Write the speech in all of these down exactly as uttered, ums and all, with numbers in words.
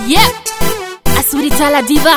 Yeah, Asurita la diva.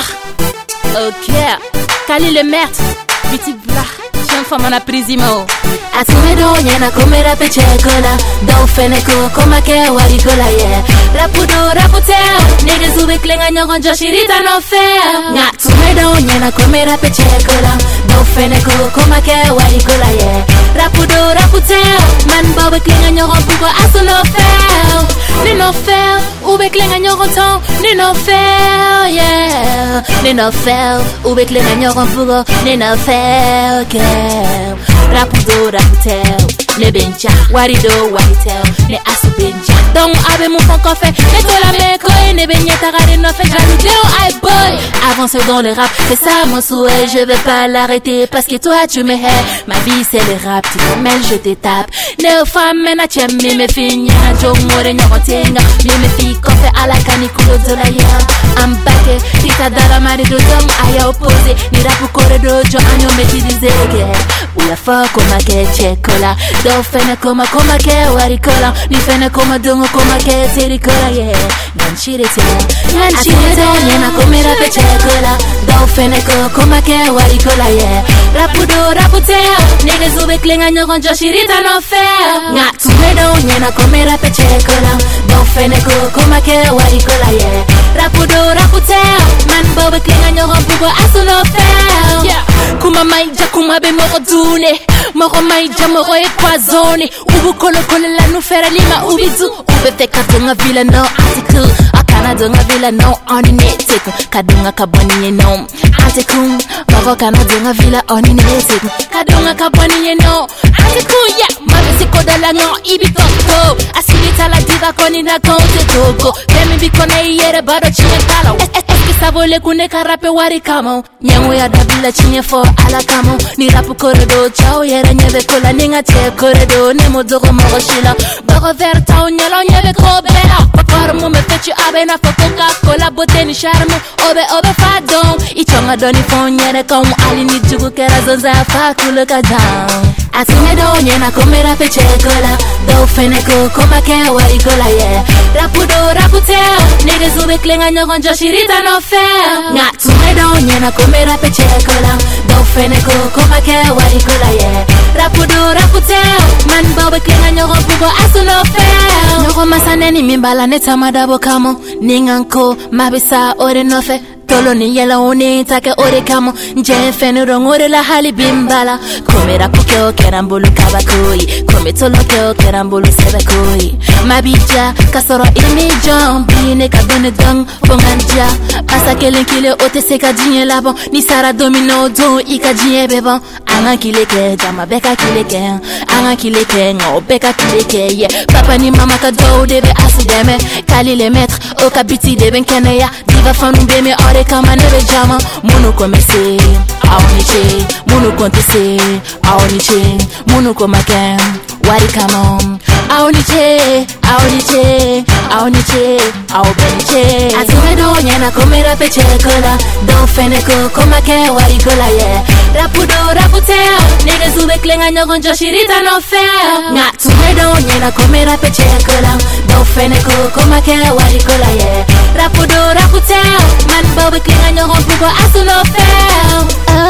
Ok, Kali le maître, Biti Bla, Jean Famana Prisimo. Asumedo nyana komera pechekola do feneko koma ke warikola yeah rapudo raputel niggas who be klinga nyogon joshirita no fair nga tumedo nyana komera pechekola do feneko koma ke warikola yeah rapudo raputel man bo be klinga nyogon puko asu no fair ni no fair u be klinga nyogon ton ni no fair yeah ni no fair u be klinga nyogon puko ni no fair yeah rapudo raputel ne bencha warido waritel ne asu bencha donc abe mon fond fait ne to la meko ne benya tagare no fait jaloux I boy avance dans le rap c'est ça mon souhait je vais pas l'arrêter parce que toi tu me hais ma vie c'est le rap tu m'emmènes je te tape ne femme na chemme me finya jo more nyotenga me me fi fait à la canicule de la ya I'm back tita dala mari do dom aya opposé ni rap corridor jo anyo me ti dizege ula fa koma ke chekola do fena koma koma ke warikola ni fena koma dungo koma ke terikola yeah nan chirete nan chirete nyana komera pe chekola do fena koma ke warikola yeah rapudo raputel niggas who be klinga nyogon joshirita no fair nga tumedo nyana komera pe chekola do fena koma ke warikola yeah rapudo raputel man bo be klinga nyogon puko asu no fair yeah kuma maija kuma be moko dune moko maija moko e poisonné ubu kolo kolo la nu fera lima ubidu ube te kadunga vila no article akana dunga vila no oninetic kadunga kaboni no article moko kana dunga vila oninetic kadunga kaboni no article yeah mabe sikoda la no ibitoko asilita la diva koni na konte toko femi bikone yere bado chinye tala savole kune karape wari kamo nyango ya dabila chinye fo ala kamo ni rapu corridor chao yere nyebe kola ninga te corridor ne modoro moroshila baro verta o nyalo nyebe ko bela papar mo me fechi abe na fo coca cola bote ni charme obe obe fadon ichonga doni fon yere kom ali ni jugu kera zonza fa kulu ka down asumedo nyena komera pe chekola do feneko koma ke warikola yeah rapudo raputel niggas who be klinga nyogon joshirita no fair nga tumedo nyena komera pe chekola do feneko koma ke warikola yeah rapudo raputel man bo be klinga nyogon puko asu no fair nyogo masaneni mimbala neta madabo kamo ninganko mabisa ore no fe tolo ni yela one take ore kamo nje fenu rongore la hali bimbala komera pokyo kerambulu kabakoi kome tolo kyo kerambulu sebakoi mabija kasoro imi jombi ne kadone dong bonganja pasa kelen kile ote seka dinye labon ni sara domino don ika dinye bebon anga kile ke jama beka kile ke anga kile ke ngo beka kile ke yeah papa ni mama ka do debe asideme kali le maître o kabiti debe keneya diva fanu beme ore kama nebe jama munu komese aoniche munu kontese aoniche munu komaken wari kamon aoniche aoniche aoniche aobeniche asumedo nyana komera pe chekola do feneko koma ke warikola yeah rapudo raputel niggas who be klinga nyogon joshirita no fair nga tumedo nyana komera pe chekola do feneko koma ke warikola yeah rapudo raputel man bo be klinga nyogon puko asu no fair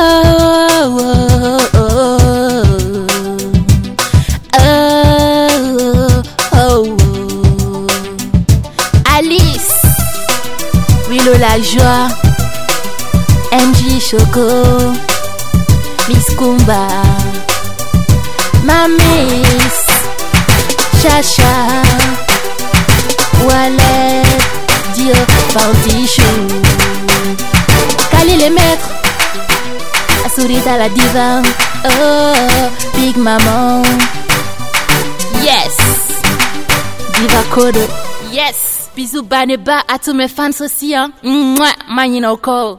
oh oh oh oh oh oh Alice Willow la joie M J Choco Miss Kumba Mamis Chacha Wallet Dio Foundation Kali le maître Asurita la diva oh Big Maman yes Diva Code yes bisous baneba à tous mes fans aussi hein mouah manino ko